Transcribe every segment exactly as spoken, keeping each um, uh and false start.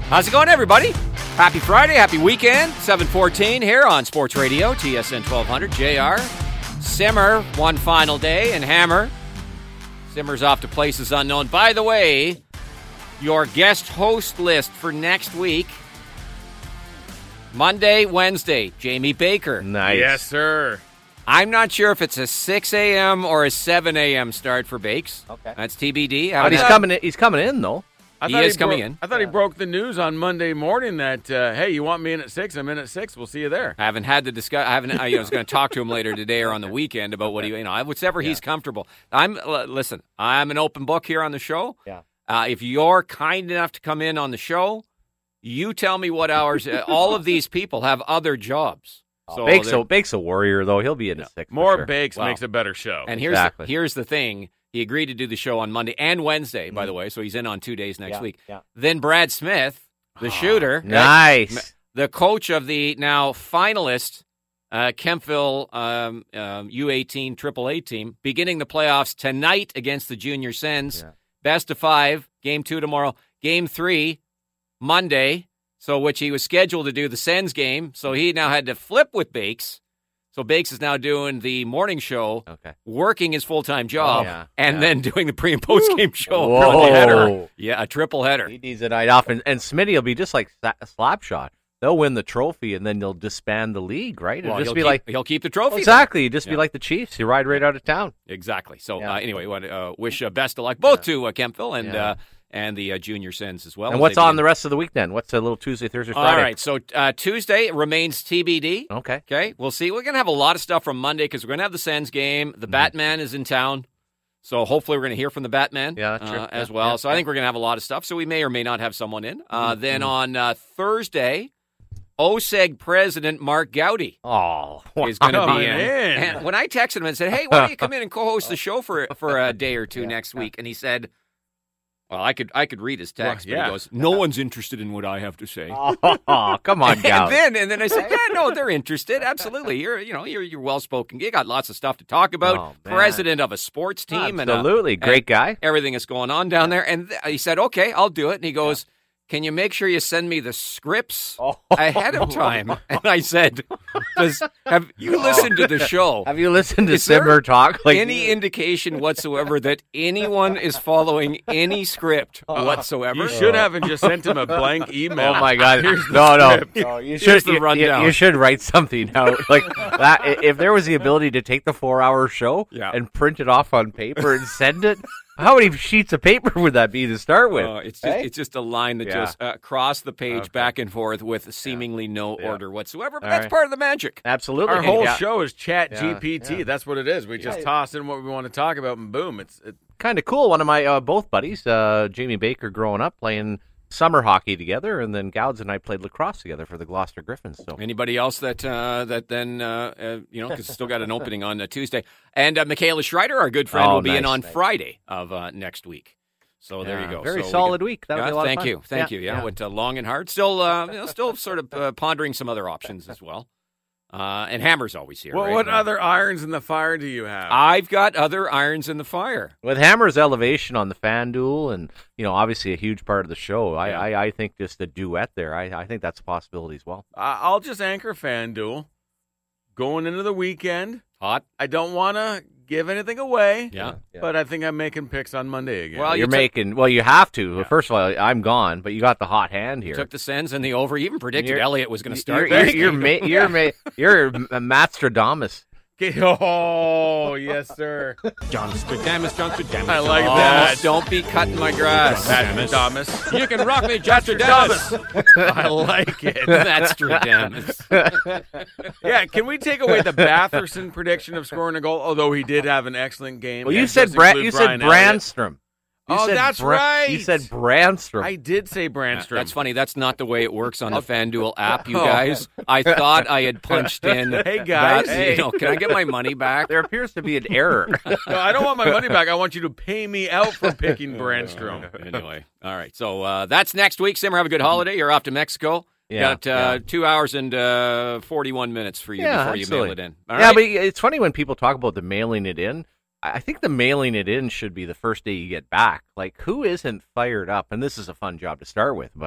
How's it going, everybody? Happy Friday, happy weekend. seven fourteen here on Sports Radio, T S N twelve hundred, J R. Simmer, one final day, and Hammer. Simmer's off to places unknown. By the way, your guest host list for next week, Monday, Wednesday, Jamie Baker. Nice. Yes, sir. I'm not sure if it's a six a.m. or a seven a.m. start for Bakes. Okay. That's T B D. But he's coming in, he's coming in, though. I He thought is coming bro- in. I thought Yeah. he broke the news on Monday morning that, uh, hey, you want me in at six? I'm in at six. We'll see you there. I haven't had to discuss. I haven't. I was going to talk to him later today or on the weekend about what he, you know, whatever he's comfortable. I'm uh, listen. I'm an open book here on the show. Yeah. Uh, if you're kind enough to come in on the show, you tell me what hours. Uh, all of these people have other jobs. So Bake's, they're- a, Bake's a warrior, though. He'll be in at six. for More sure. bakes Wow. makes a better show. And here's Exactly. the, here's the thing. He agreed to do the show on Monday and Wednesday, by the way, so he's in on two days next Yeah, week. yeah. Then Brad Smith, the shooter, Nice. the coach of the now finalist uh, Kempville um, um, U eighteen triple A team, beginning the playoffs tonight against the Junior Sens. Yeah. Best of five, game two tomorrow. Game three, Monday, so which he was scheduled to do the Sens game, so he now had to flip with Bakes. So Bakes is now doing the morning show, Okay. working his full-time job, Oh, yeah, and yeah. then doing the pre- and post-game show. Whoa. Triple header. Yeah, a triple header. He needs a night off. And, and Smitty will be just like Sa- Slapshot. They'll win the trophy, and then they'll disband the league, right? It'll Well, just he'll be keep, like, he'll keep the trophy. then. exactly. It'll just Yeah. be like the Chiefs. You ride right out of town. Exactly. So Yeah. uh, anyway, want to uh, wish uh, best of luck both to uh, Kempville and Yeah. uh, and the uh, Junior Sens as well. And as what's they on begin. the rest of the week then? What's a little Tuesday, Thursday, All Friday? right. So uh, Tuesday remains T B D. Okay. Okay, we'll see. We're going to have a lot of stuff from Monday because we're going to have the Sens game. The Batman is in town. So hopefully we're going to hear from the Batman Yeah, that's true. uh, as Yeah, well. yeah, so I think we're going to have a lot of stuff. So we may or may not have someone in. Uh, Mm-hmm. Then on uh, Thursday, O S E G president Mark Gowdy Oh, is going to Come be in. in. And when I texted him and said, hey, why don't you come in and co-host the show for for a day or two next week? And he said, well, I could I could read his text, Well, but yeah. he goes, no one's interested in what I have to say. oh, come on, Gal. And then, and then I said, "Yeah, no, they're interested. Absolutely, you're, you know, you're, you're well spoken. You got lots of stuff to talk about. Oh, man. President of a sports team, and uh, Absolutely. Great guy. everything that's going on down there." And th- he said, "Okay, I'll do it." And he goes, "Can you make sure you send me the scripts Oh. ahead of time?" And I said, Does, "Have you listened to the show? Have you listened to Is there Simmer talk? Like Any indication whatsoever that anyone is following any script whatsoever?" You should have just sent him a blank email. Oh my God! Here's the no, no, script. no. You Here's should. the you- you, rundown. you should write something out like that. I- If there was the ability to take the four-hour show Yeah. and print it off on paper and send it, how many sheets of paper would that be to start with? Uh, it's just Hey? it's just a line that Yeah. just uh, across the page Okay. back and forth with seemingly no Yeah. order whatsoever. But All that's right. part of the magic. Absolutely. Our whole Yeah. show is Chat Yeah, G P T. yeah. That's what it is. We just Yeah. toss in what we want to talk about, and boom, it's it, Kind of cool. One of my uh, both buddies, uh, Jamie Baker, growing up playing summer hockey together, and then Gouds and I played lacrosse together for the Gloucester Griffins. So Anybody else that uh, that then uh, uh, you know because still got an opening on uh, Tuesday, and uh, Michaela Schreider, our good friend, Oh, will be in nice, on nice. Friday of uh, next week. So there you Yeah, go. Very So we solid can- week. That was Yeah, a lot thank of fun. you, thank you. Yeah, yeah. went uh, long and hard. Still, uh, you know, still sort of uh, pondering some other options as well. Uh, and Hammer's always here. What, right? what Uh, other irons in the fire do you have? I've got other irons in the fire. With Hammer's elevation on the fan duel, and you know, obviously a huge part of the show. I, Yeah. I, I think just a duet there. I, I think that's a possibility as well. I- I'll just anchor FanDuel. Going into the weekend, Hot. I don't want to give anything away, Yeah. Yeah. but I think I'm making picks on Monday again. Well, you You're took- making well. You have to. Yeah. First of all, I'm gone, but you got the hot hand here. Took the Sens and the over. You even predicted You're- Elliott was going to You're start. you're this you're, game. ma- you're, ma- you're a Matstradamus. Okay, oh, yes, sir. John Stradamus, John Stradamus. I like Oh, that. don't be cutting my grass. Patrick Thomas. You can rock me, John Stradamus. I like it. That's Stradamus. Yeah, can we take away the Batherson prediction of scoring a goal? Although he did have an excellent game. Well, you and said does Bra- include you said Brian Elliott. Brandstrom. You Oh, said that's Bra- right. You said Brandstrom. I did say Brandstrom. That's funny. That's not the way it works on the FanDuel app, you Oh. guys. I thought I had punched in. Hey, guys. that, Hey. You know, can I get my money back? There appears to be an error. No, I don't want my money back. I want you to pay me out for picking Brandstrom. Anyway, all right. So uh, that's next week. Simmer, have a good holiday. You're off to Mexico. Yeah, Got uh, yeah. two hours and uh, forty-one minutes for you Yeah, before you mail absolutely. it in. All yeah, right? but it's funny when people talk about the mailing it in. I I think the mailing it in should be the first day you get back. Like, who isn't fired up? And this is a fun job to start with, but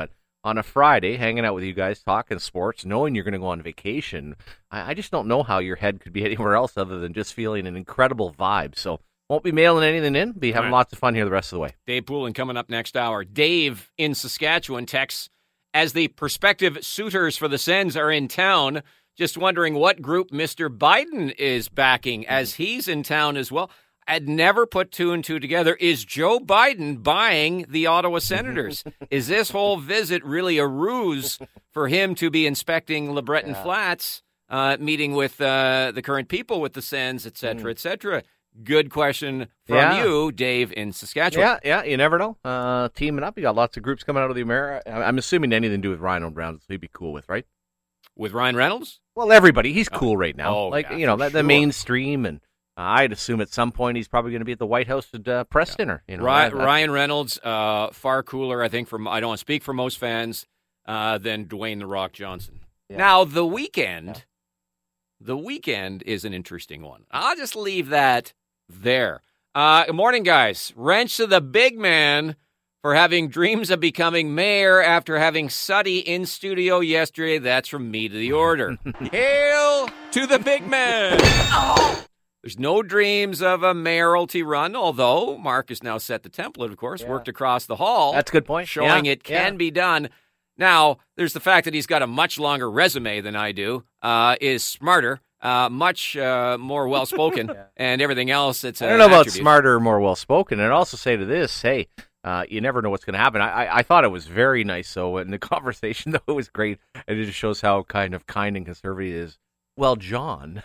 on a Friday, hanging out with you guys, talking sports, knowing you're going to go on vacation. I, I just don't know how your head could be anywhere else other than just feeling an incredible vibe. So won't be mailing anything in. Be having right. lots of fun here the rest of the way. Dave Poulin coming up next hour. Dave in Saskatchewan texts, as the prospective suitors for the Sens are in town, just wondering what group Mister Biden is backing as he's in town as well. I'd never put two and two together. Is Joe Biden buying the Ottawa Senators? Is this whole visit really a ruse for him to be inspecting LeBreton yeah. Flats, uh, meeting with uh, the current people with the Sens, et cetera, mm. et cetera? Good question from yeah. you, Dave, in Saskatchewan. Yeah, yeah, you never know. Uh, teaming up, you got lots of groups coming out of the America. I'm assuming anything to do with Ryan O'Brien, so he'd be cool with, right? With Ryan Reynolds? Well, everybody. He's cool oh. right now. Oh, like, yeah, you know, the, sure. the mainstream and... I'd assume at some point he's probably going to be at the White House at uh, press yeah. dinner. You know, Ryan, Ryan Reynolds, uh, far cooler, I think. From I don't want to speak for most fans uh, than Dwayne the Rock Johnson. Yeah. Now the weekend, yeah. the weekend is an interesting one. I'll just leave that there. Uh, good morning, guys. Wrench to the big man for having dreams of becoming mayor after having Suddy in studio yesterday. That's from me to the order. Hail to the big man. Oh! There's no dreams of a mayoralty run, although Mark has now set the template, of course, yeah. worked across the hall. That's a good point. Showing yeah. it can yeah. be done. Now, there's the fact that he's got a much longer resume than I do, uh, is smarter, uh, much uh, more well-spoken, yeah. and everything else. It's I don't know about smarter or more well-spoken. And I'd also say to this, hey, uh, you never know what's going to happen. I, I, I thought it was very nice, so in the conversation, though, it was great. And it just shows how kind of kind and conservative it is. Well, John.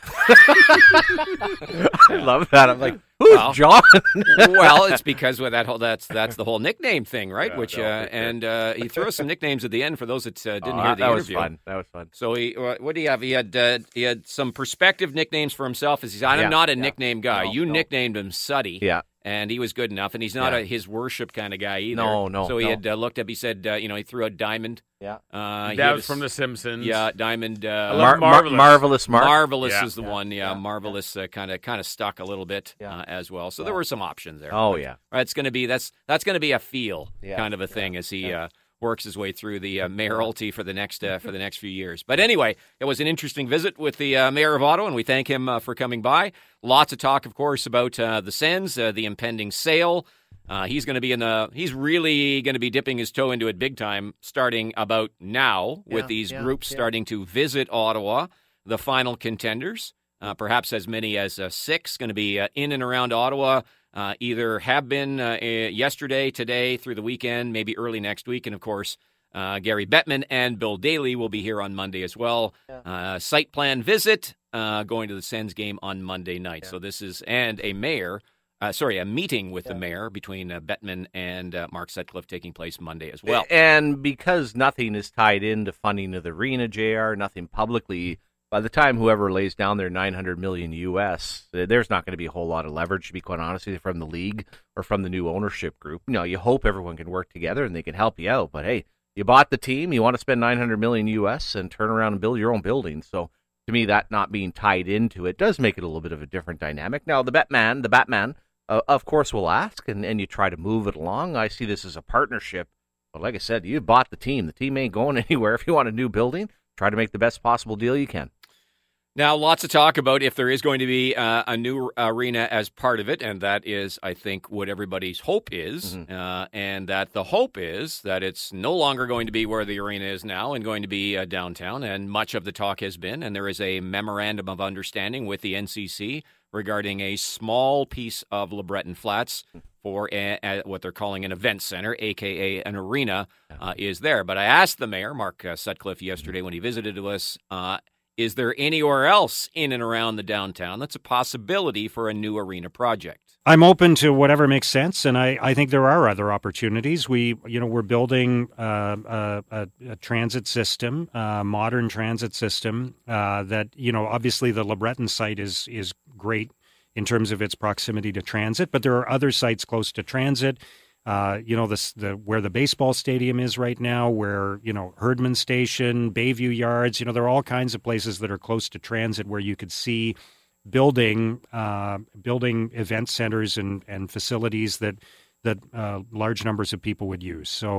I love that. I'm like, who's well, John? Well, it's because well, that whole that's that's the whole nickname thing, right? Yeah, Which no, uh, and uh, he threw us some nicknames at the end for those that uh, didn't oh, hear the that interview. That was fun. That was fun. So he, what do you have? He had uh, he had some perspective nicknames for himself. As he's, I'm yeah, not a yeah. nickname guy. No, you no. nicknamed him Suddy. Yeah. And he was good enough, and he's not yeah. a his worship kind of guy either. No, no. So he no. had uh, looked up. He said, uh, you know, he threw out Diamond. Yeah. Uh, that was from The Simpsons. Yeah, Diamond. Uh, Mar- Marvelous. Mar- Marvelous Mark. Marvelous yeah. is the yeah. one. Yeah, yeah. Marvelous kind of kind of stuck a little bit yeah. uh, as well. So yeah. there were some options there. Oh yeah. Right, it's going to be that's that's going to be a feel yeah. kind of a thing yeah. as he yeah. uh, works his way through the uh, mayoralty for the next uh, for the next few years. But anyway, it was an interesting visit with the uh, mayor of Ottawa, and we thank him uh, for coming by. Lots of talk, of course, about uh, the Sens, uh, the impending sale. Uh, he's going to be in the. He's really going to be dipping his toe into it big time, starting about now with yeah, these yeah, groups yeah. starting to visit Ottawa, the final contenders. Uh, perhaps as many as uh, six going to be uh, in and around Ottawa. Uh, either have been uh, yesterday, today, through the weekend, maybe early next week, and of course, uh, Gary Bettman and Bill Daly will be here on Monday as well. Yeah. Uh, site plan visit, uh, going to the Sens game on Monday night. Yeah. So this is and a mayor. Uh, sorry, a meeting with yeah. the mayor between uh, Bettman and uh, Mark Sutcliffe taking place Monday as well. And because nothing is tied into funding of the arena, J R, nothing publicly, by the time whoever lays down their nine hundred million U S, there's not going to be a whole lot of leverage, to be quite honest with you, from the league or from the new ownership group. You know, you hope everyone can work together and they can help you out. But hey, you bought the team, you want to spend nine hundred million U S and turn around and build your own building. So to me, that not being tied into it does make it a little bit of a different dynamic. Now, the Batman, the Batman, Uh, of course, we'll ask, and, and you try to move it along. I see this as a partnership. But like I said, you bought the team. The team ain't going anywhere. If you want a new building, try to make the best possible deal you can. Now, lots of talk about if there is going to be uh, a new arena as part of it, and that is, I think, what everybody's hope is, mm-hmm. uh, and that the hope is that it's no longer going to be where the arena is now and going to be uh, downtown, and much of the talk has been, and there is a memorandum of understanding with the N C C regarding a small piece of LeBreton Flats for a, a, what they're calling an event center, a k a an arena, uh, is there. But I asked the mayor, Mark uh, Sutcliffe, yesterday when he visited us, uh, is there anywhere else in and around the downtown that's a possibility for a new arena project? I'm open to whatever makes sense, and I, I think there are other opportunities. We, you know, we're building uh, a, a, a transit system, a modern transit system uh, that, you know, obviously the LeBreton site is is great in terms of its proximity to transit, but there are other sites close to transit. Uh, you know, this, the where the baseball stadium is right now, where, you know, Herdman Station, Bayview Yards, you know, there are all kinds of places that are close to transit where you could see building uh, building event centers and, and facilities that that uh, large numbers of people would use. So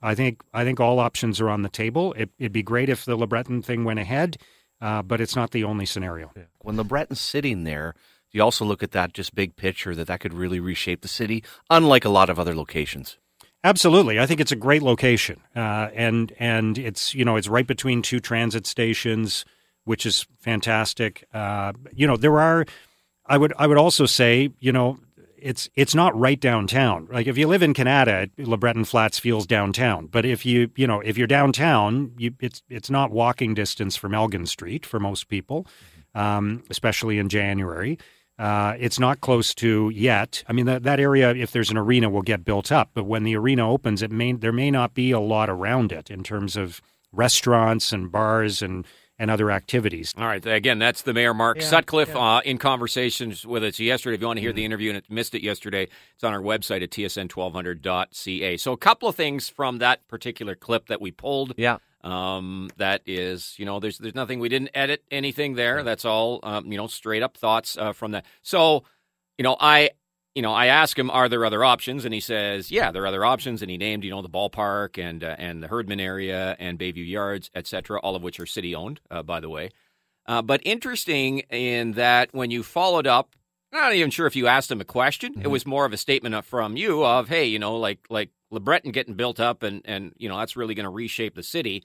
I think I think all options are on the table. It, it'd be great if the LeBreton thing went ahead, uh, but it's not the only scenario. When LeBreton's sitting there, you also look at that just big picture that that could really reshape the city, unlike a lot of other locations. Absolutely, I think it's a great location, uh, and and it's you know it's right between two transit stations, which is fantastic. Uh, you know there are, I would I would also say you know it's it's not right downtown. Like if you live in Canada, LeBreton Flats feels downtown, but if you you know if you're downtown, you, it's it's not walking distance from Elgin Street for most people, um, especially in January. Uh, it's not close to yet. I mean, that that area, if there's an arena, will get built up. But when the arena opens, it may there may not be a lot around it in terms of restaurants and bars and, and other activities. All right. Again, that's the mayor, Mark Yeah, Sutcliffe, yeah. uh, in conversations with us yesterday. If you want to hear the interview and missed it yesterday, it's on our website at T S N twelve hundred dot C A. So a couple of things from that particular clip that we pulled. Yeah. Um, that is, you know, there's there's nothing, we didn't edit anything there. That's all, um, you know, straight up thoughts uh, from that. So, you know, I, you know, I asked him, are there other options? And he says, yeah, there are other options. And he named, you know, the ballpark and uh, and the Herdman area and Bayview Yards, et cetera, all of which are city owned, uh, by the way. Uh, but interesting in that when you followed up, I'm not even sure if you asked him a question. Mm-hmm. It was more of a statement from you of, hey, you know, like like LeBreton getting built up and, and you know, that's really going to reshape the city.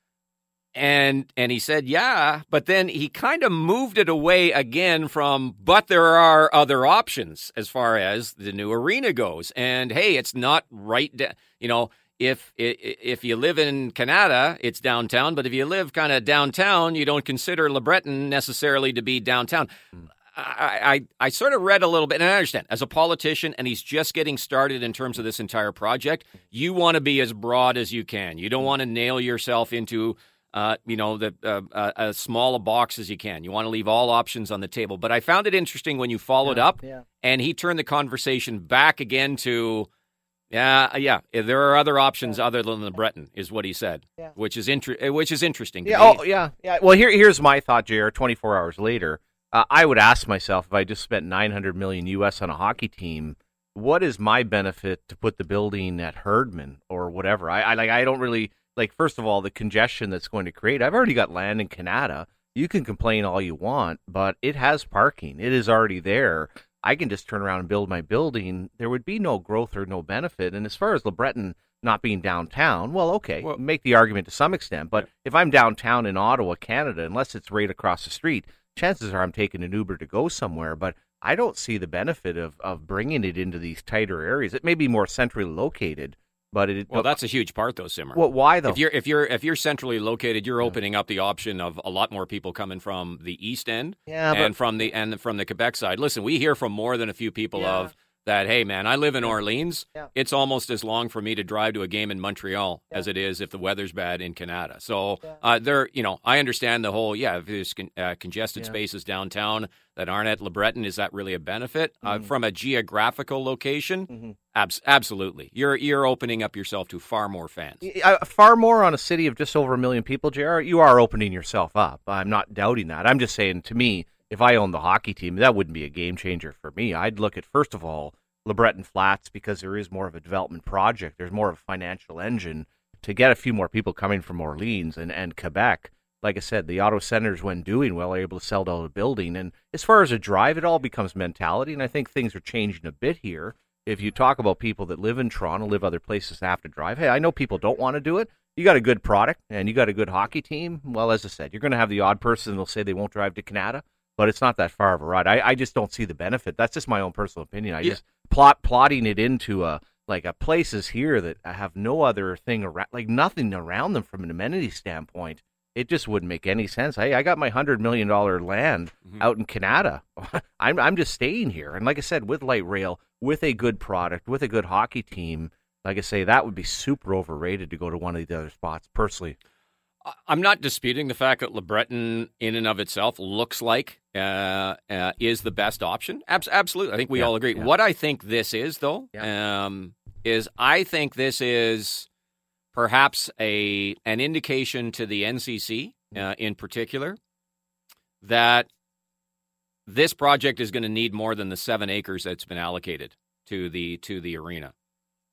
And and he said, yeah, but then he kind of moved it away again from, but there are other options as far as the new arena goes. And, hey, it's not right, da- you know, if if you live in Canada, it's downtown. But if you live kind of downtown, you don't consider LeBreton necessarily to be downtown. Mm. I, I, I sort of read a little bit, and I understand, as a politician, and he's just getting started in terms of this entire project, you want to be as broad as you can. You don't want to nail yourself into, uh, you know, the uh, uh, as small a box as you can. You want to leave all options on the table. But I found it interesting when you followed Yeah, up, yeah. and he turned the conversation back again to, yeah, yeah, there are other options other than the Breton, is what he said, Yeah. which is inter- which is interesting to Yeah. me. Oh, yeah. Yeah. Well, here, here's my thought, J R. twenty-four hours later, uh, I would ask myself if I just spent nine hundred million U S on a hockey team, what is my benefit to put the building at Herdman or whatever? I, I like. I don't really like. First of all, the congestion that's going to create. I've already got land in Canada. You can complain all you want, but it has parking. It is already there. I can just turn around and build my building. There would be no growth or no benefit. And as far as LeBreton not being downtown, well, okay, Well- make the argument to some extent. But if I'm downtown in Ottawa, Canada, unless it's right across the street, chances are I'm taking an Uber to go somewhere. But I don't see the benefit of, of bringing it into these tighter areas. It may be more centrally located, but it. Well, that's a huge part, though, Simmer. Well, why though? If you're if you're if you're centrally located, you're opening up the option of a lot more people coming from the east end yeah, but and from the and from the Quebec side. Listen, we hear from more than a few people Yeah. of that. Hey, man, I live in Orleans. Yeah. It's almost as long for me to drive to a game in Montreal Yeah. as it is if the weather's bad in Canada. So Yeah. uh, there, you know, I understand the whole. Yeah, if there's con- uh, congested Yeah. spaces downtown that aren't at LeBreton, is that really a benefit uh, Mhm. from a geographical location? Mhm. Abs- absolutely, you're you're opening up yourself to far more fans. Uh, far more on a city of just over a million people, J R. You are opening yourself up. I'm not doubting that. I'm just saying, to me, if I owned the hockey team, that wouldn't be a game changer for me. I'd look at, first of all, LeBreton Flats, because there is more of a development project. There's more of a financial engine to get a few more people coming from Orleans and, and Quebec. Like I said, the Ottawa Senators, when doing well, are able to sell out a building. And as far as a drive, it all becomes mentality. And I think things are changing a bit here. If you talk about people that live in Toronto, live other places that have to drive, hey, I know people don't want to do it. You got a good product and you got a good hockey team. Well, as I said, you're going to have the odd person that'll say they won't drive to Canada, but it's not that far of a ride. I, I just don't see the benefit. That's just my own personal opinion. I Yeah. just plot plotting it into a like a places here that have no other thing around, like nothing around them from an amenity standpoint. It just wouldn't make any sense. Hey, I got my hundred million dollar land Mhm. out in Canada. I'm I'm just staying here. And like I said, with light rail, with a good product, with a good hockey team, like I say, that would be super overrated to go to one of the other spots. Personally, I- I'm not disputing the fact that LeBreton, in and of itself, looks like uh, uh, is the best option. Abs- absolutely, I think we Yeah, all agree. yeah. What I think this is, though, um, is I think this is perhaps a an indication to the N C C uh, in particular that this project is going to need more than the seven acres that's been allocated to the to the arena.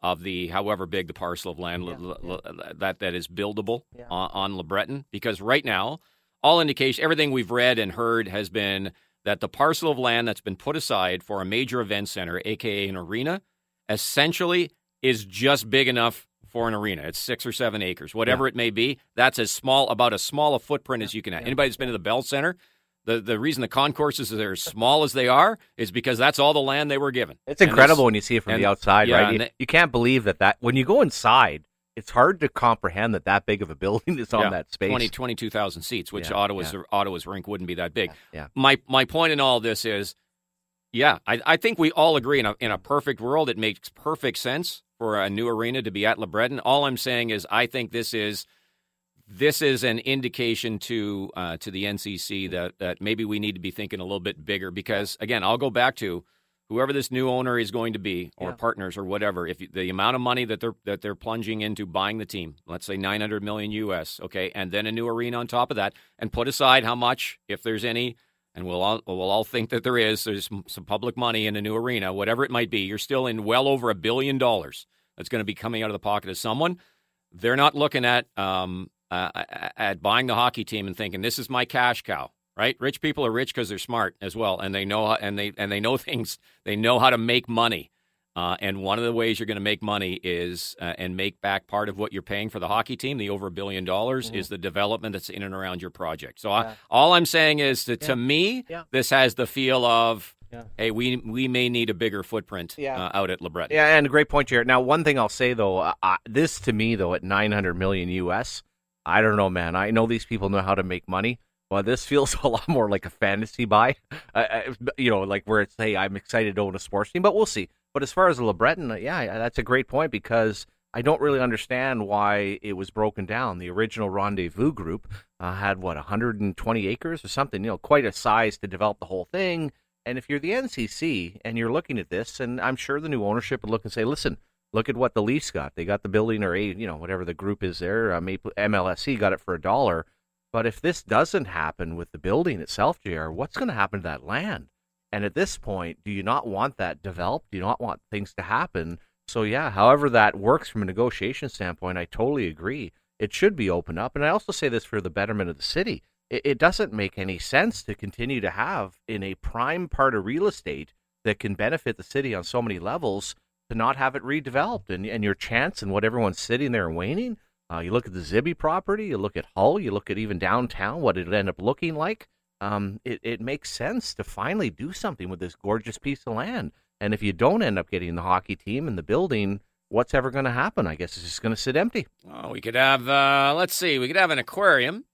of the however big the parcel of land Yeah, l- yeah. l- that that is buildable Yeah. on, on Le Breton, because right now, all indication, everything we've read and heard has been that the parcel of land that's been put aside for a major event center, aka an arena, essentially is just big enough for an arena. It's six or seven acres, whatever Yeah. it may be. That's as small, about as small a footprint as you can have. Yeah. Anybody that's been to the Bell Center, the, the reason the concourses are as small as they are is because that's all the land they were given. It's And incredible when you see it from and- the outside, yeah, right? and You, they- you can't believe that, that when you go inside, it's hard to comprehend that that big of a building is on yeah, that space. twenty, twenty-two thousand seats, which Yeah, Ottawa's yeah. Ottawa's rink wouldn't be that big. Yeah. My my point in all this is, yeah, I, I think we all agree in a in a perfect world, it makes perfect sense for a new arena to be at Le Breton. All I'm saying is, I think this is this is an indication to uh, to the N C C that that maybe we need to be thinking a little bit bigger. Because again, I'll go back to whoever this new owner is going to be, or Yeah. partners, or whatever. If you, the amount of money that they're that they're plunging into buying the team, let's say nine hundred million U S, okay, and then a new arena on top of that, and put aside how much, if there's any, and we'll all we'll all think that there is, there's some, some public money in a new arena, whatever it might be. You're still in well over a billion dollars that's going to be coming out of the pocket of someone. They're not looking at um uh, at buying the hockey team and thinking this is my cash cow. Right, rich people are rich because they're smart as well, and they know how, and they and they know things. They know how to make money, uh, and one of the ways you're going to make money is uh, and make back part of what you're paying for the hockey team, the over a billion dollars, Mm-hmm. is the development that's in and around your project. So I, Yeah. all I'm saying is that Yeah. to me, Yeah. this has the feel of, Yeah. hey, we we may need a bigger footprint Yeah. uh, out at Le Breton. Yeah, and a great point, Jared. Now, one thing I'll say though, uh, uh, this to me though, at nine hundred million U S, I don't know, man. I know these people know how to make money. Well, this feels a lot more like a fantasy buy, uh, uh, you know, like where it's, hey, I'm excited to own a sports team, but we'll see. But as far as Le Breton, uh, yeah, that's a great point because I don't really understand why it was broken down. The original Rendezvous group uh, had, what, one hundred twenty acres or something, you know, quite a size to develop the whole thing. And if you're the N C C and you're looking at this, and I'm sure the new ownership would look and say, listen, look at what the Leafs got. They got the building, or, a, you know, whatever the group is there, uh, Maple, M L S C got it for a dollar. But if this doesn't happen with the building itself, J R, what's going to happen to that land? And at this point, do you not want that developed? Do you not want things to happen? So, yeah, however that works from a negotiation standpoint, I totally agree. It should be opened up. And I also say this for the betterment of the city. It, it doesn't make any sense to continue to have in a prime part of real estate that can benefit the city on so many levels to not have it redeveloped. And, and your chance and what everyone's sitting there and waning. Uh, you look at the Zibby property, you look at Hull, you look at even downtown, what it'd end up looking like. Um, it, it makes sense to finally do something with this gorgeous piece of land. And if you don't end up getting the hockey team and the building, what's ever going to happen? I guess it's just going to sit empty. Oh, we could have, uh, let's see, we could have an aquarium.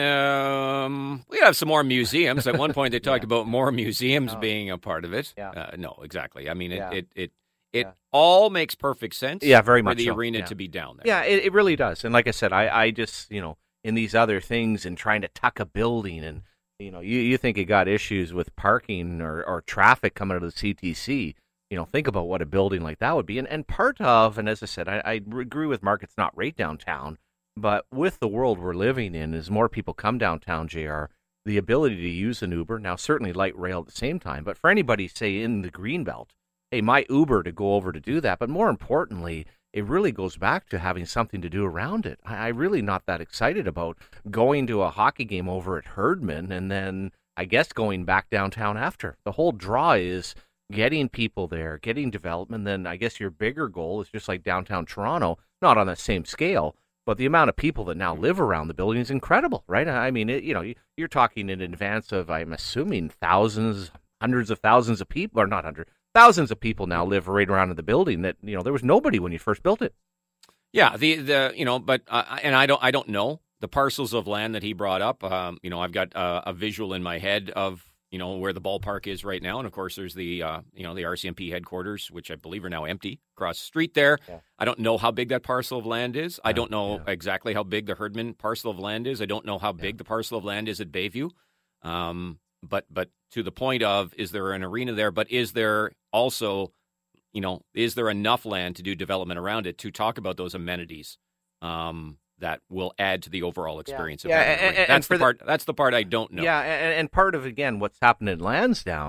Um, we could have some more museums. At one point, they talked Yeah. about more museums Oh. being a part of it. Yeah. Uh, no, exactly. I mean, it Yeah. it it, it Yeah. all makes perfect sense. Yeah, very for much the so. arena Yeah. to be down there. Yeah, it, it really does. And like I said, I, I just, you know, in these other things and trying to tuck a building and, you know, you, you think you got issues with parking or, or traffic coming out of the C T C. You know, think about what a building like that would be. And, and part of, and as I said, I, I agree with Mark, it's not right downtown, but with the world we're living in, as more people come downtown, J R, the ability to use an Uber, now certainly light rail at the same time, but for anybody, say, in the Greenbelt, hey, my Uber to go over to do that. But more importantly, it really goes back to having something to do around it. I, I'm really not that excited about going to a hockey game over at Herdman and then, I guess, going back downtown after. The whole draw is getting people there, getting development. Then I guess your bigger goal is just like downtown Toronto, not on the same scale, but the amount of people that now live around the building is incredible, right? I mean, it, you know, you're talking in advance of, I'm assuming, thousands, hundreds of thousands of people, or not hundreds, thousands of people now live right around in the building that, you know, there was nobody when you first built it. Yeah, the the you know, but uh, and I don't I don't know the parcels of land that he brought up. Um, you know, I've got uh, a visual in my head of, you know, where the ballpark is right now, and of course there's the uh, you know, the R C M P headquarters, which I believe are now empty across the street there. Yeah. I don't know how big that parcel of land is. I Yeah, don't know yeah. exactly how big the Herdman parcel of land is. I don't know how big the parcel of land is at Bayview. Um, but but to the point of, is there an arena there? But is there also, you know, is there enough land to do development around it to talk about those amenities um, that will add to the overall experience of Yeah, that and- arena? and- and That's for the the- part. That's the part I don't know. Yeah, and, and part of, again, what's happened in Lansdowne,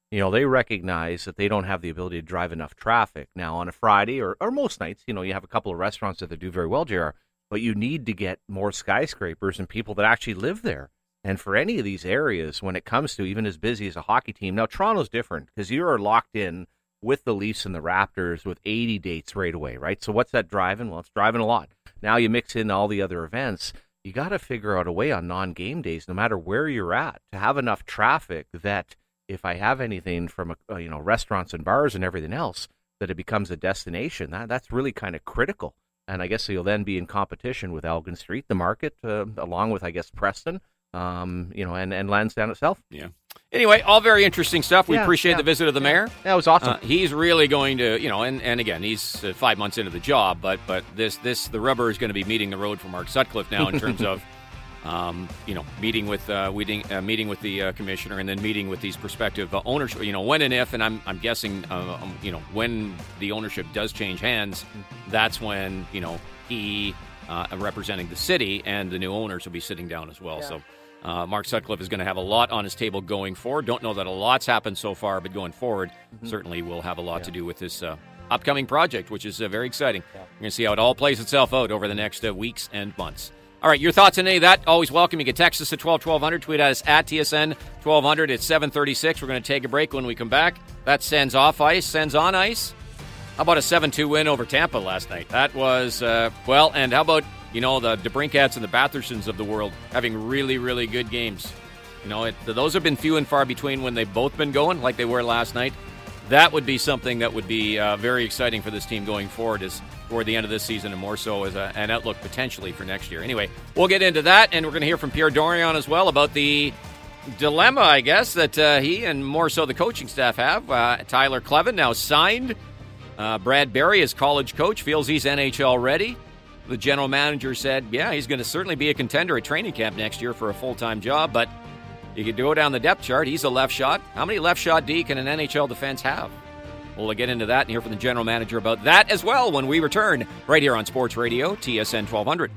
you know, they recognize that they don't have the ability to drive enough traffic. Now, on a Friday or, or most nights, you know, you have a couple of restaurants that do very well, J R, but you need to get more skyscrapers and people that actually live there. And for any of these areas, when it comes to even as busy as a hockey team, now Toronto's different because you are locked in with the Leafs and the Raptors with eighty dates right away, right? So what's that driving? Well, it's driving a lot. Now you mix in all the other events. You got to figure out a way on non-game days, no matter where you're at, to have enough traffic that if I have anything from, uh, you know, restaurants and bars and everything else, that it becomes a destination. That That's really kind of critical. And I guess you'll then be in competition with Elgin Street, the market, uh, along with, I guess, Preston, um, you know, and, and Lansdowne itself. Yeah. Anyway, all very interesting stuff. We Yeah, appreciate yeah, the visit of the yeah. mayor. That was awesome. Uh, he's really going to, you know, and, and again, he's uh, five months into the job, but but this this the rubber is going to be meeting the road for Mark Sutcliffe now in terms of, um, you know, meeting with uh, meeting uh, meeting with the uh, commissioner and then meeting with these prospective uh, ownership. You know, when and if, and I'm I'm guessing, uh, um, you know, when the ownership does change hands, that's when you know he uh, representing the city and the new owners will be sitting down as well. Yeah. So. Uh, Mark Sutcliffe is going to have a lot on his table going forward. Don't know that a lot's happened so far, but going forward, mm-hmm. certainly will have a lot yeah. to do with this uh, upcoming project, which is uh, very exciting. Yeah. We're going to see how it all plays itself out over the next uh, weeks and months. All right, your thoughts on any of that, always welcome. You can text us at twelve twelve hundred, tweet at us at T S N twelve hundred. It's seven thirty-six. We're going to take a break. When we come back, that sends off ice, sends on ice. How about a seven two win over Tampa last night? That was, uh, well, and how about... You know, the DeBrincats and the Bathersons of the world having really, really good games. You know, it, those have been few and far between when they've both been going like they were last night. That would be something that would be uh, very exciting for this team going forward as toward the end of this season and more so as a, an outlook potentially for next year. Anyway, we'll get into that, and we're going to hear from Pierre Dorion as well about the dilemma, I guess, that uh, he and more so the coaching staff have. Uh, Tyler Kleven now signed. Uh, Brad Berry, as college coach, feels he's N H L ready. The general manager said, yeah, he's going to certainly be a contender at training camp next year for a full-time job, but you could go down the depth chart. He's a left shot. How many left shot D can an N H L defense have? We'll get into that and hear from the general manager about that as well when we return right here on Sports Radio, T S N twelve hundred.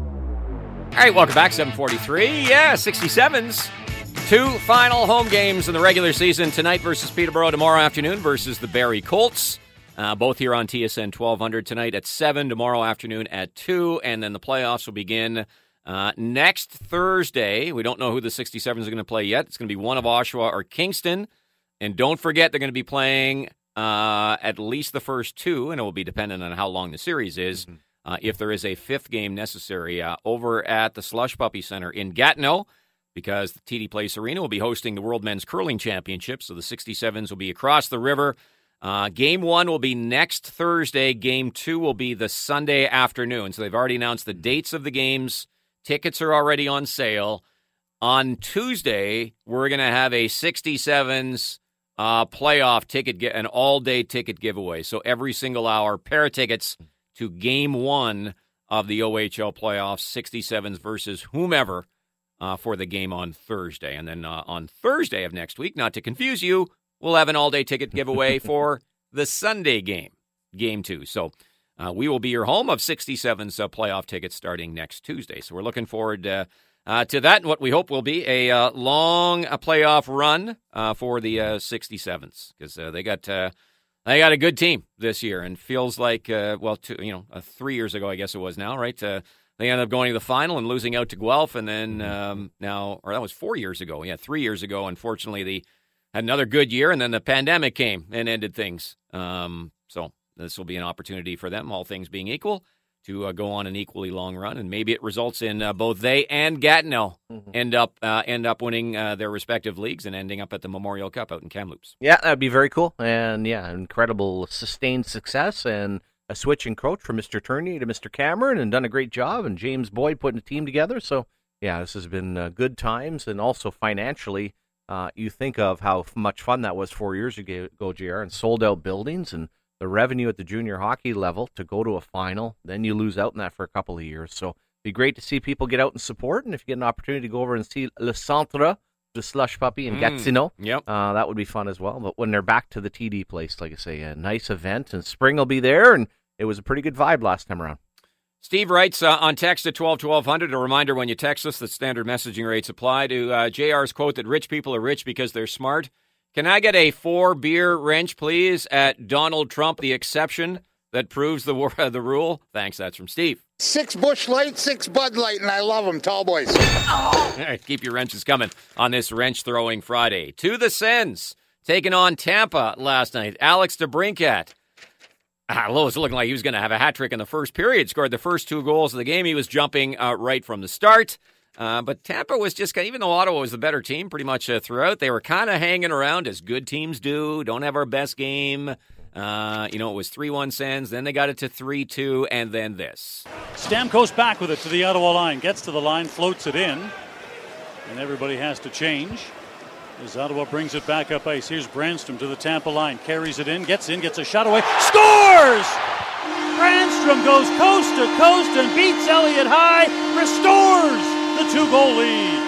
All right, welcome back, seven forty-three. Yeah, sixty-sevens. Two final home games in the regular season, tonight versus Peterborough, tomorrow afternoon versus the Barrie Colts. Uh, both here on T S N twelve hundred tonight at seven, tomorrow afternoon at two, and then the playoffs will begin uh, next Thursday. We don't know who the sixty-sevens are going to play yet. It's going to be one of Oshawa or Kingston. And don't forget, they're going to be playing uh, at least the first two, and it will be dependent on how long the series is, mm-hmm. uh, if there is a fifth game necessary, uh, over at the Slush Puppy Center in Gatineau, because the T D Place Arena will be hosting the World Men's Curling Championship, so the sixty-sevens will be across the river. Uh, game one will be next Thursday. Game two will be the Sunday afternoon. So they've already announced the dates of the games. Tickets are already on sale. On Tuesday, we're going to have a sixty-sevens uh, playoff ticket, an all-day ticket giveaway. So every single hour, pair of tickets to game one of the O H L playoffs, sixty-sevens versus whomever uh, for the game on Thursday. And then uh, on Thursday of next week, not to confuse you, we'll have an all-day ticket giveaway for the Sunday game, game two. So uh, we will be your home of sixty-sevens uh, playoff tickets starting next Tuesday. So we're looking forward uh, uh, to that and what we hope will be a uh, long uh, playoff run uh, for the uh, sixty-sevens, because uh, they got uh, they got a good team this year, and feels like uh, well, two, you know, uh, three years ago I guess it was now, right? Uh, they ended up going to the final and losing out to Guelph, and then um, now, or that was four years ago, yeah, three years ago. Unfortunately, the had another good year, and then the pandemic came and ended things. Um, so this will be an opportunity for them, all things being equal, to uh, go on an equally long run, and maybe it results in uh, both they and Gatineau mm-hmm. end up uh, end up winning uh, their respective leagues and ending up at the Memorial Cup out in Kamloops. Yeah, that'd be very cool, and yeah, incredible sustained success and a switch in coach from Mister Turney to Mister Cameron, and done a great job, and James Boyd putting a team together. So yeah, this has been uh, good times, and also financially. Uh, you think of how much fun that was four years ago, J R, and sold out buildings and the revenue at the junior hockey level to go to a final. Then you lose out in that for a couple of years. So it'd be great to see people get out and support. And if you get an opportunity to go over and see Le Centre de Slush Puppy in mm, Gatineau, yep. uh, that would be fun as well. But when they're back to the T D Place, like I say, a nice event, and spring will be there. And it was a pretty good vibe last time around. Steve writes uh, on text at twelve twelve hundred, a reminder when you text us that standard messaging rates apply to uh, J R's quote that rich people are rich because they're smart Can I get a four-beer wrench, please, at Donald Trump, the exception that proves the uh, the rule? Thanks, that's from Steve. Six Busch Light, six Bud Light, and I love them, tall boys. All right, keep your wrenches coming on this wrench-throwing Friday. To the Sens, taking on Tampa last night. Alex DeBrincat. Ah, Lowe's looking like he was going to have a hat trick in the first period. Scored the first two goals of the game. He was jumping uh, right from the start. Uh, but Tampa was just, even though Ottawa was the better team pretty much uh, throughout, they were kind of hanging around as good teams do. Don't have our best game. Uh, you know, it was three one Sens. Then they got it to three two, and then this. Stamkos back with it to the Ottawa line. Gets to the line, floats it in. And everybody has to change as Ottawa brings it back up ice. Here's Brandstrom to the Tampa line. Carries it in, gets in, gets a shot away. Scores! Brandstrom goes coast to coast and beats Elliott High. Restores the two-goal lead.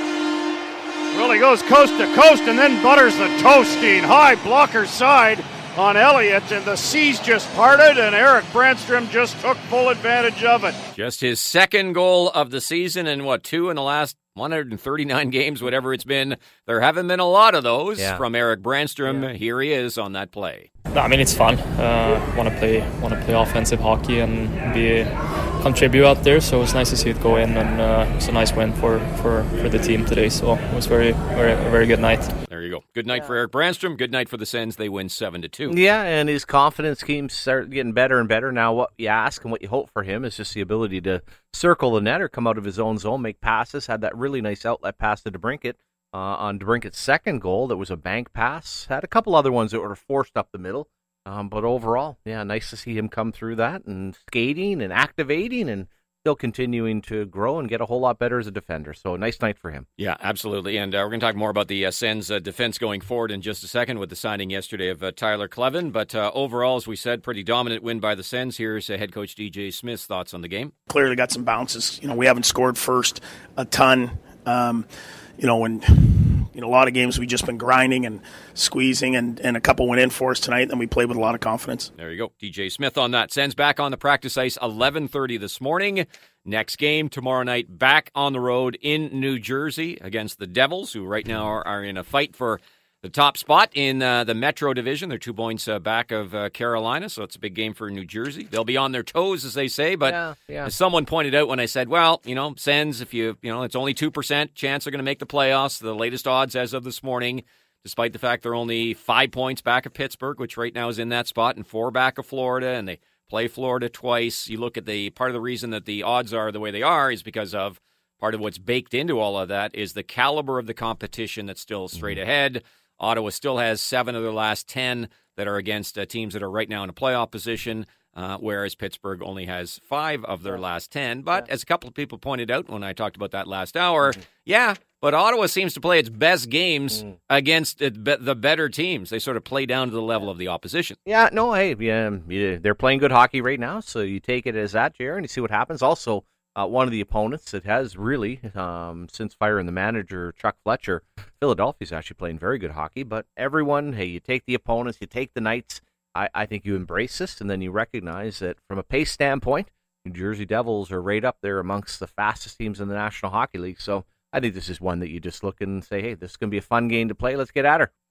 Well, he goes coast to coast and then butters the toasting. High blocker side on Elliott, and the seas just parted, and Eric Brandstrom just took full advantage of it. Just his second goal of the season, and what, two in the last one hundred thirty-nine games, whatever it's been. There haven't been a lot of those yeah. from Eric Brandstrom. Yeah. Here he is on that play. No, I mean, it's fun. Uh, want to play, want to play offensive hockey and be contribute out there. So it's nice to see it go in, and uh, it's a nice win for, for, for the team today. So it was very, very, a very good night. There you go. Good night yeah. for Eric Brandstrom. Good night for the Sens. They win seven to two. Yeah, and his confidence keeps start getting better and better. Now, what you ask and what you hope for him is just the ability to circle the net or come out of his own zone, make passes. Had that really nice outlet pass to DeBrincat. Uh, on DeBrincat's second goal, that was a bank pass. Had a couple other ones that were forced up the middle. Um, but overall, yeah, nice to see him come through that and skating and activating and still continuing to grow and get a whole lot better as a defender. So a nice night for him. Yeah, absolutely. And uh, we're going to talk more about the uh, Sens uh, defense going forward in just a second with the signing yesterday of uh, Tyler Clevin. But uh, overall, as we said, pretty dominant win by the Sens. Here's uh, head coach D J Smith's thoughts on the game. Clearly got some bounces. You know, we haven't scored first a ton. Um, you know, when you know a lot of games we've just been grinding and squeezing, and, and a couple went in for us tonight, and we played with a lot of confidence. There you go. D J Smith on that. Sens back on the practice ice eleven thirty this morning. Next game tomorrow night, back on the road in New Jersey against the Devils, who right now are, are in a fight for the top spot in uh, the Metro Division. They're two points uh, back of uh, Carolina, so it's a big game for New Jersey. They'll be on their toes, as they say, but yeah, yeah. as someone pointed out when I said, well, you know, Sens, if you, you know, it's only two percent chance they're going to make the playoffs, the latest odds as of this morning, despite the fact they're only five points back of Pittsburgh, which right now is in that spot, and four back of Florida, and they play Florida twice. You look at the part of the reason that the odds are the way they are is because of part of what's baked into all of that is the caliber of the competition that's still straight mm-hmm. ahead. Ottawa still has seven of their last ten that are against uh, teams that are right now in a playoff position, uh, whereas Pittsburgh only has five of their last ten. But yeah. as a couple of people pointed out when I talked about that last hour, mm-hmm. yeah, but Ottawa seems to play its best games mm. against uh, be- the better teams. They sort of play down to the level of the opposition. Yeah, no, hey, yeah, yeah, they're playing good hockey right now, so you take it as that, J R, and you see what happens. Also, Uh, one of the opponents that has really, um, since firing the manager, Chuck Fletcher, Philadelphia's actually playing very good hockey. But everyone, hey, you take the opponents, you take the Knights. I, I think you embrace this, and then you recognize that from a pace standpoint, New Jersey Devils are right up there amongst the fastest teams in the National Hockey League. So I think this is one that you just look and say, hey, this is going to be a fun game to play. Let's get at her.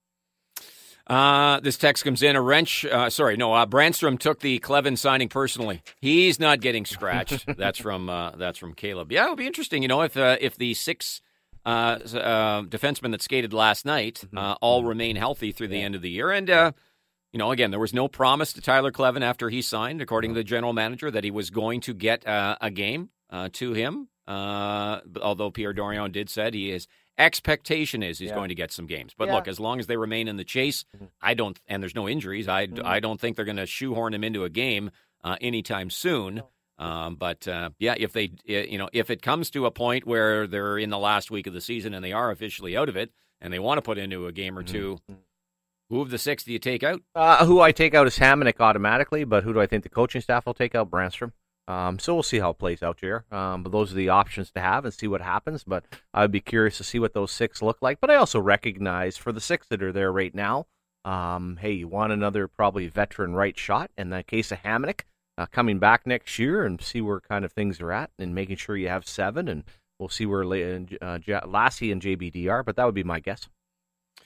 Uh, this text comes in. A wrench. Uh, sorry, no. Uh, Brandstrom took the Clevin signing personally. He's not getting scratched. that's from uh, that's from Caleb. Yeah, it'll be interesting. You know, if uh, if the six uh, uh, defensemen that skated last night uh, all remain healthy through the yeah. end of the year, and uh, you know, again, there was no promise to Tyler Clevin after he signed, according to the general manager, that he was going to get uh, a game uh, to him. Uh, although Pierre Dorion did said he is. Expectation is he's yeah. going to get some games. But yeah. look, as long as they remain in the chase, mm-hmm. I don't, and there's no injuries, I, mm-hmm. I don't think they're going to shoehorn him into a game uh, anytime soon. Um, but, uh, yeah, if they, you know, if it comes to a point where they're in the last week of the season and they are officially out of it and they want to put into a game or two, mm-hmm. who of the six do you take out? Uh, who I take out is Hamonic automatically, but who do I think the coaching staff will take out? Brandstrom. Um, so we'll see how it plays out here. Um, but those are the options to have and see what happens. But I'd be curious to see what those six look like. But I also recognize for the six that are there right now, um, hey, you want another probably veteran right shot. In the case of Hamonic, uh, coming back next year and see where kind of things are at and making sure you have seven. And we'll see where uh, Lassie and J B D are. But that would be my guess.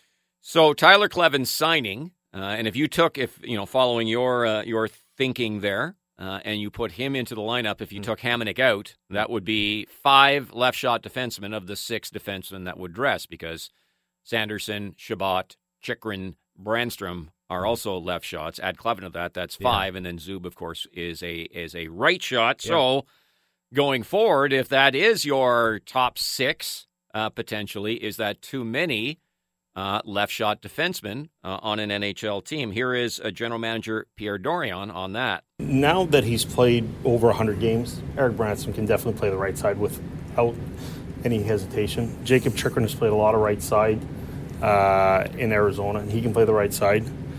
So Tyler Kleven's signing, uh, and if you took, if you know, following your uh, your thinking there, uh, and you put him into the lineup, if you mm-hmm. took Hamonic out, that would be five left shot defensemen of the six defensemen that would dress, because Sanderson, Chabot, Chychrun, Brannstrom are also left shots. Add Kleven to that, that's five, yeah. and then Zub, of course, is a is a right shot. Yeah. So going forward, if that is your top six, uh, potentially, is that too many uh, left shot defensemen uh, on an N H L team? Here is a general manager, Pierre Dorion, on that. Now that he's played over one hundred games, Erik Brannstrom can definitely play the right side without any hesitation. Jacob Chychrun has played a lot of right side uh, in Arizona, and he can play the right side.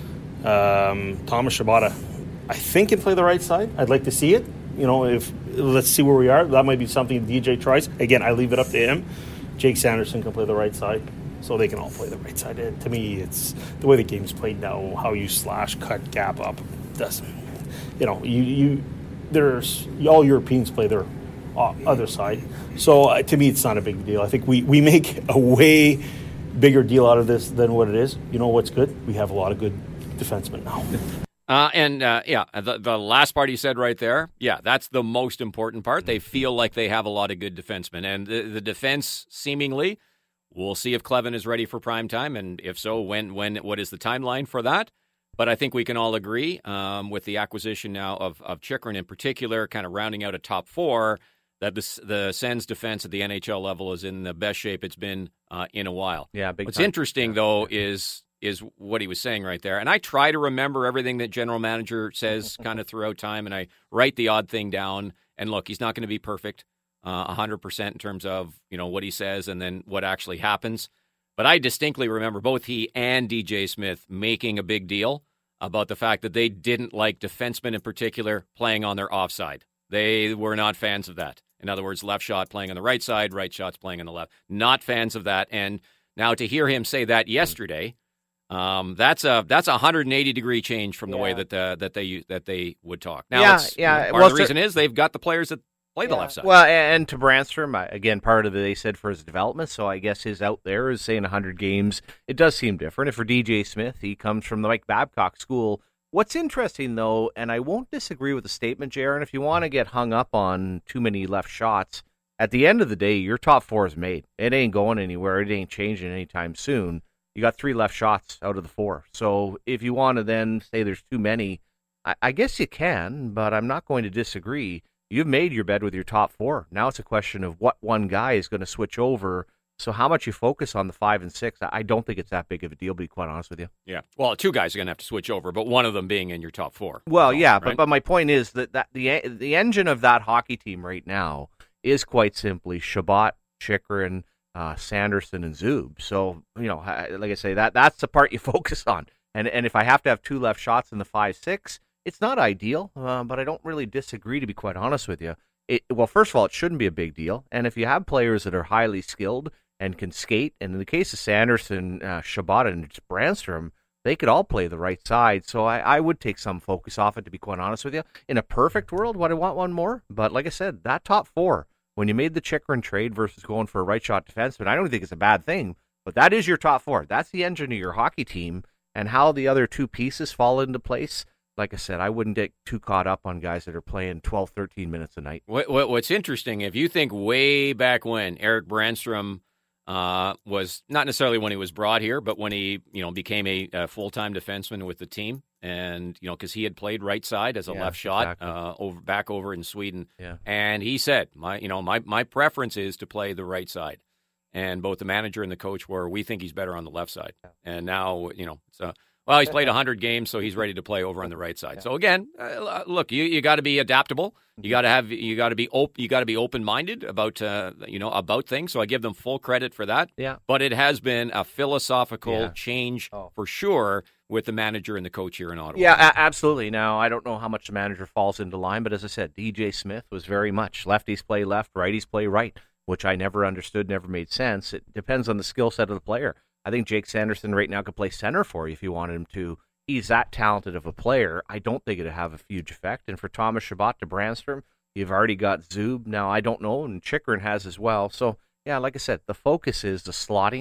Um, Thomas Chabot, I think, can play the right side. I'd like to see it. You know, if let's see where we are. That might be something D J tries. Again, I leave it up to him. Jake Sanderson can play the right side, so they can all play the right side. And to me, it's the way the game's played now. How you slash, cut, gap up. Doesn't you know? You you there's all Europeans play their other side. So uh, to me, it's not a big deal. I think we we make a way bigger deal out of this than what it is. You know what's good? We have a lot of good defensemen now. Uh, and, uh, yeah, the, the last part he said right there, yeah, that's the most important part. They feel like they have a lot of good defensemen. And the, the defense, seemingly, we'll see if Kleven is ready for prime time, and if so, when, when, what is the timeline for that? But I think we can all agree um, with the acquisition now of, of Chychrun in particular, kind of rounding out a top four, that the, the Sens defense at the N H L level is in the best shape it's been uh, in a while. Yeah, big What's time. interesting, though, is... is what he was saying right there. And I try to remember everything that general manager says kind of throughout time, and I write the odd thing down. And look, he's not going to be perfect uh, one hundred percent in terms of, you know, what he says and then what actually happens. But I distinctly remember both he and D J Smith making a big deal about the fact that they didn't like defensemen in particular playing on their offside. They were not fans of that. In other words, left shot playing on the right side, right shots playing on the left. Not fans of that. And now to hear him say that yesterday, Um, that's a that's a one hundred eighty degree change from the yeah. way that uh, that they that they would talk. Now, yeah, it's, yeah. You know, part well, of the reason is they've got the players that play yeah. the left side. Well, and to Brannstrom, again, part of it they said for his development. So I guess his out there is saying one hundred games. It does seem different. And for D J Smith, he comes from the Mike Babcock school. What's interesting though, and I won't disagree with the statement, Jaron, if you want to get hung up on too many left shots, at the end of the day, your top four is made. It ain't going anywhere. It ain't changing anytime soon. You got three left shots out of the four. So if you want to then say there's too many, I, I guess you can, but I'm not going to disagree. You've made your bed with your top four. Now it's a question of what one guy is going to switch over. So how much you focus on the five and six, I don't think it's that big of a deal, to be quite honest with you. Yeah. Well, two guys are going to have to switch over, but one of them being in your top four. Well, so, yeah, right? but, but my point is that, that the the engine of that hockey team right now is quite simply Chabot, Chychrun, Uh, Sanderson and Zub. So, you know, like I say, that that's the part you focus on. And and if I have to have two left shots in the five six, it's not ideal, uh, but I don't really disagree, to be quite honest with you. It, well, first of all, it shouldn't be a big deal. And if you have players that are highly skilled and can skate, and in the case of Sanderson, uh, Chabot, and Brannstrom, they could all play the right side. So I, I would take some focus off it, to be quite honest with you. In a perfect world, would I want one more? But like I said, that top four, when you made the Chychrun trade versus going for a right shot defenseman, I don't think it's a bad thing, but that is your top four. That's the engine of your hockey team, and how the other two pieces fall into place. Like I said, I wouldn't get too caught up on guys that are playing twelve, thirteen minutes a night. What, what, what's interesting, if you think way back when Erik Brannstrom uh, was not necessarily when he was brought here, but when he you know became a, a full-time defenseman with the team, and you know because he had played right side as a yeah, left shot exactly. uh, over back over in Sweden, yeah. and he said, "My you know my my preference is to play the right side," and both the manager and the coach were, "We think he's better on the left side," yeah. and now you know so. Well, he's played one hundred games, so he's ready to play over on the right side. Yeah. So again, uh, look, you, you got to be adaptable. You got to have you got to be op- you got to be open-minded about uh, you know about things. So I give them full credit for that. Yeah. But it has been a philosophical yeah. change oh. for sure with the manager and the coach here in Ottawa. Yeah, a- absolutely. Now I don't know how much the manager falls into line, but as I said, D J Smith was very much lefties play left, righties play right, which I never understood, never made sense. It depends on the skill set of the player. I think Jake Sanderson right now could play center for you if you wanted him to. He's that talented of a player. I don't think it'd have a huge effect. And for Thomas Chabot to Brannstrom, you've already got Zub. Now, I don't know, and Chychrun has as well. So, yeah, like I said, the focus is the slotting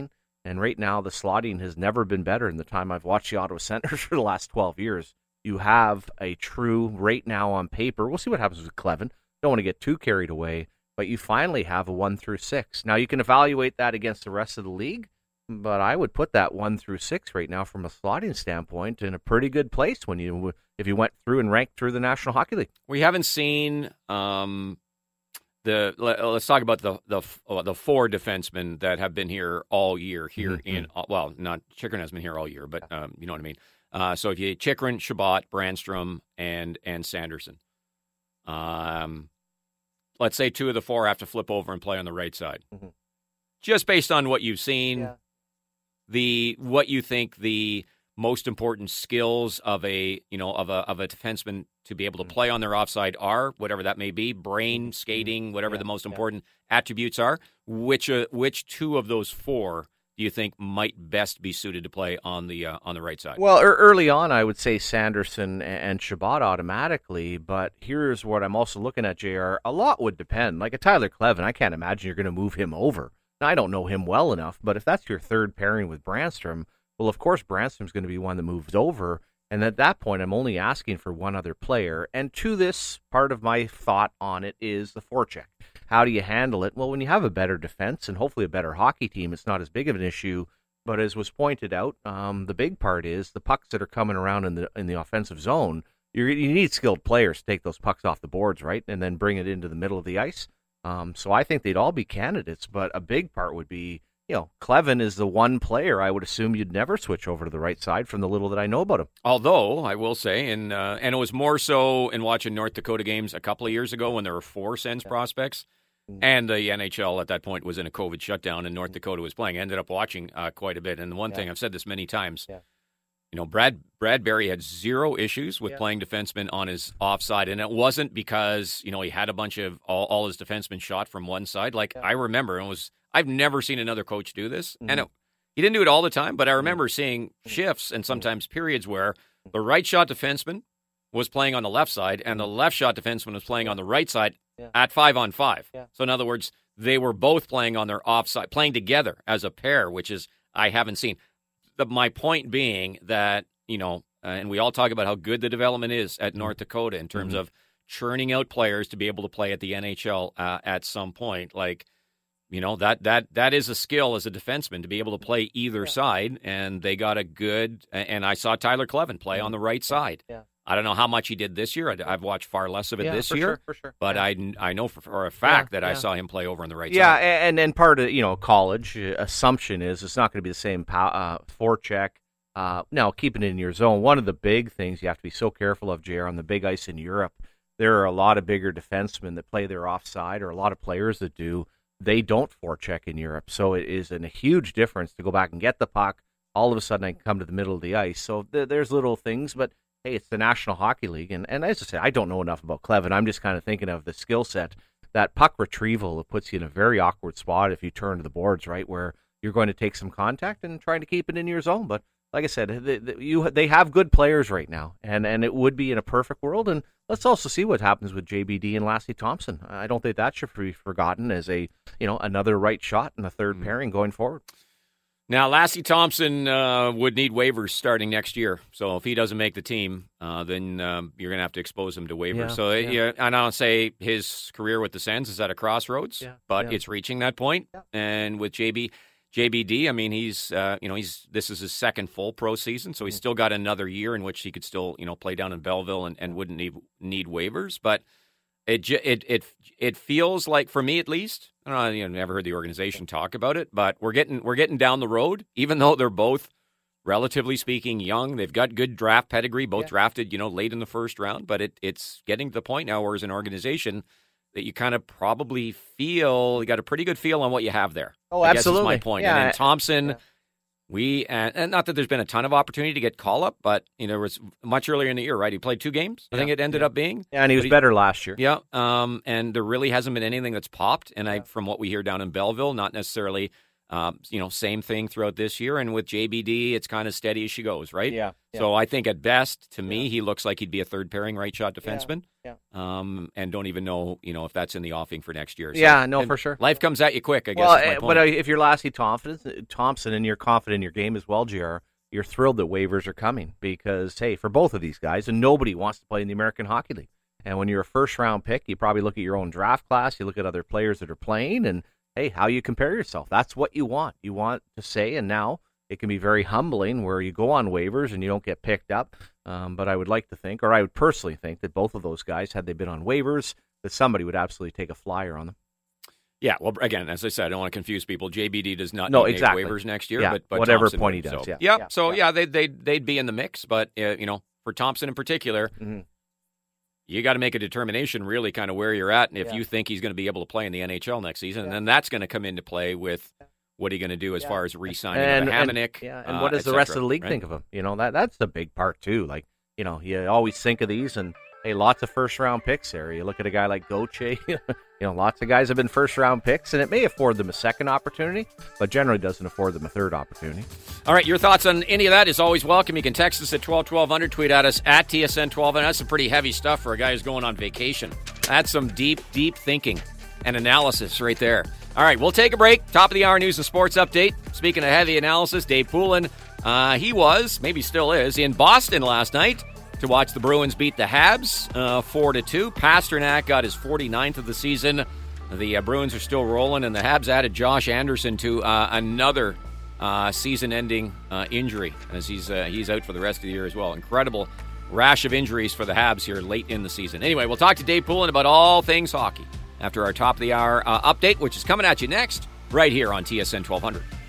And right now, the slotting has never been better in the time I've watched the Ottawa Senators for the last twelve years. You have a true, right now on paper, we'll see what happens with Cleven. Don't want to get too carried away, but you finally have a one through six. Now, you can evaluate that against the rest of the league, but I would put that one through six right now from a slotting standpoint in a pretty good place when you, if you went through and ranked through the National Hockey League. We haven't seen um, the. Let, let's talk about the the uh, the four defensemen that have been here all year. Here mm-hmm. in uh, well, not Chychrun has been here all year, but um, you know what I mean. Uh, so if you Chychrun, Chabot, Brannstrom, and and Sanderson, um, let's say two of the four have to flip over and play on the right side. Mm-hmm. Just based on what you've seen. Yeah. The what you think the most important skills of a you know of a of a defenseman to be able to play on their offside are, whatever that may be, brain, skating, whatever yeah, the most important yeah. attributes are. Which uh, which two of those four do you think might best be suited to play on the uh, on the right side? Well, early on, I would say Sanderson and Chabot automatically. But here's what I'm also looking at, J R. A lot would depend. Like a Tyler Cleven, I can't imagine you're going to move him over. Now, I don't know him well enough, but if that's your third pairing with Brannstrom, well, of course, Brannstrom's going to be one that moves over. And at that point, I'm only asking for one other player. And to this, part of my thought on it is the forecheck. How do you handle it? Well, when you have a better defense and hopefully a better hockey team, it's not as big of an issue. But as was pointed out, um, the big part is the pucks that are coming around in the in the offensive zone. You're, you need skilled players to take those pucks off the boards, right, and then bring it into the middle of the ice. Um, so I think they'd all be candidates, but a big part would be, you know, Cleven is the one player I would assume you'd never switch over to the right side from the little that I know about him. Although, I will say, and uh, and it was more so in watching North Dakota games a couple of years ago when there were four Sens yeah. prospects, mm-hmm. and the N H L at that point was in a COVID shutdown and North Dakota was playing. I ended up watching uh, quite a bit, and the one yeah. thing, I've said this many times, yeah. you know, Brad Brad Berry had zero issues with yeah. playing defensemen on his offside, and it wasn't because, you know, he had a bunch of all, all his defensemen shot from one side. Like, yeah. I remember, and it was I've never seen another coach do this, mm-hmm. and it, he didn't do it all the time, but I remember mm-hmm. seeing shifts and sometimes periods where the right shot defenseman was playing on the left side, and the left shot defenseman was playing on the right side yeah. at five on five. Yeah. So in other words, they were both playing on their offside, playing together as a pair, which is I haven't seen. The, my point being that, you know, uh, and we all talk about how good the development is at North Dakota in terms mm-hmm. of churning out players to be able to play at the N H L uh, at some point. Like, you know, that that that is a skill as a defenseman to be able to play either yeah. side, and they got a good. And I saw Tyler Cleven play mm-hmm. on the right side. Yeah. I don't know how much he did this year. I've watched far less of it yeah, this for year, sure, for sure. but yeah. I, I know for, for a fact yeah, that yeah. I saw him play over on the right yeah, side. Yeah, and, and part of, you know, college uh, assumption is it's not going to be the same pow- uh, forecheck. Uh, now, keeping it in your zone, one of the big things you have to be so careful of, J R, on the big ice in Europe, there are a lot of bigger defensemen that play their offside, or a lot of players that do. They don't forecheck in Europe, so it is an, a huge difference to go back and get the puck. All of a sudden, I can come to the middle of the ice. So th- there's little things, but hey, it's the National Hockey League, and, and as I said, I don't know enough about Cleven. I'm just kind of thinking of the skill set. That puck retrieval, it puts you in a very awkward spot if you turn to the boards, right, where you're going to take some contact and trying to keep it in your zone. But like I said, they, they, you, they have good players right now, and, and it would be in a perfect world. And let's also see what happens with J B D and Lassie Thompson. I don't think that should be forgotten as a, you know, another right shot in the third mm-hmm. pairing going forward. Now, Lassie Thompson uh, would need waivers starting next year. So if he doesn't make the team, uh, then um, you're going to have to expose him to waivers. Yeah, so yeah. Yeah, and I'll say his career with the Sens is at a crossroads, yeah, but yeah. it's reaching that point. Yeah. And with J B, J B D, I mean, he's uh, you know he's this is his second full pro season, so he's still got another year in which he could still you know play down in Belleville and, and wouldn't need need waivers. But it it it it feels like, for me at least, I don't know, you know, never heard the organization talk about it, but we're getting we're getting down the road. Even though they're both, relatively speaking, young, they've got good draft pedigree, both yeah. drafted, you know, late in the first round. But it it's getting to the point now where, as an organization, that you kind of probably feel you got a pretty good feel on what you have there. Oh, I absolutely. Guess is my point. Yeah. And then Thompson. Yeah. We and, and not that there's been a ton of opportunity to get call up, but you know, it was much earlier in the year, right? He played two games. I yeah, think it ended yeah. up being. Yeah, and he was he, better last year. Yeah, um, and there really hasn't been anything that's popped. And yeah. I, from what we hear down in Belleville, not necessarily Um, you know, same thing throughout this year. And with J B D, it's kind of steady as she goes, right? Yeah. yeah. So I think at best, to me, he looks like he'd be a third pairing right shot defenseman. Yeah. Um, and don't even know, you know, if that's in the offing for next year. So, yeah, no, for sure. Life comes at you quick, I guess. Well, is my uh, point. but uh, if you're Lassie Thompson, Thompson and you're confident in your game as well, J R, you're thrilled that waivers are coming because, hey, for both of these guys, and nobody wants to play in the American Hockey League. And when you're a first-round pick, you probably look at your own draft class, you look at other players that are playing, and hey, how you compare yourself. That's what you want. You want to say, and now it can be very humbling where you go on waivers and you don't get picked up. Um, but I would like to think, or I would personally think, that both of those guys, had they been on waivers, that somebody would absolutely take a flyer on them. Yeah, well, again, as I said, I don't want to confuse people. J B D does not no, need exactly. waivers next year, yeah, but, but whatever Thompson point would. he does. So, yeah, yep. yeah, so yeah, yeah, they they they'd be in the mix, but uh, you know, for Thompson in particular. Mm-hmm. You got to make a determination really kind of where you're at and if yeah. you think he's going to be able to play in the N H L next season. Yeah. And then that's going to come into play with what are you going to do as yeah. far as re-signing and, of Hamonic. And, yeah, and uh, what does the cetera, rest of the league right? think of him? You know, that that's the big part too. Like, you know, you always think of these and, hey, lots of first-round picks there. You look at a guy like Gauthier, you know, lots of guys have been first-round picks, and it may afford them a second opportunity, but generally doesn't afford them a third opportunity. All right, your thoughts on any of that is always welcome. You can text us at twelve twelve hundred, tweet at us at T S N twelve hundred. That's some pretty heavy stuff for a guy who's going on vacation. That's some deep, deep thinking and analysis right there. All right, we'll take a break. Top of the hour news and sports update. Speaking of heavy analysis, Dave Poulin, uh, he was, maybe still is, in Boston last night to watch the Bruins beat the Habs uh, four to two. Pasternak got his forty-ninth of the season. The uh, Bruins are still rolling, and the Habs added Josh Anderson to uh, another uh, season-ending uh, injury as he's uh, he's out for the rest of the year as well. Incredible rash of injuries for the Habs here late in the season. Anyway, we'll talk to Dave Poulin about all things hockey after our top of the hour uh, update, which is coming at you next right here on T S N twelve hundred.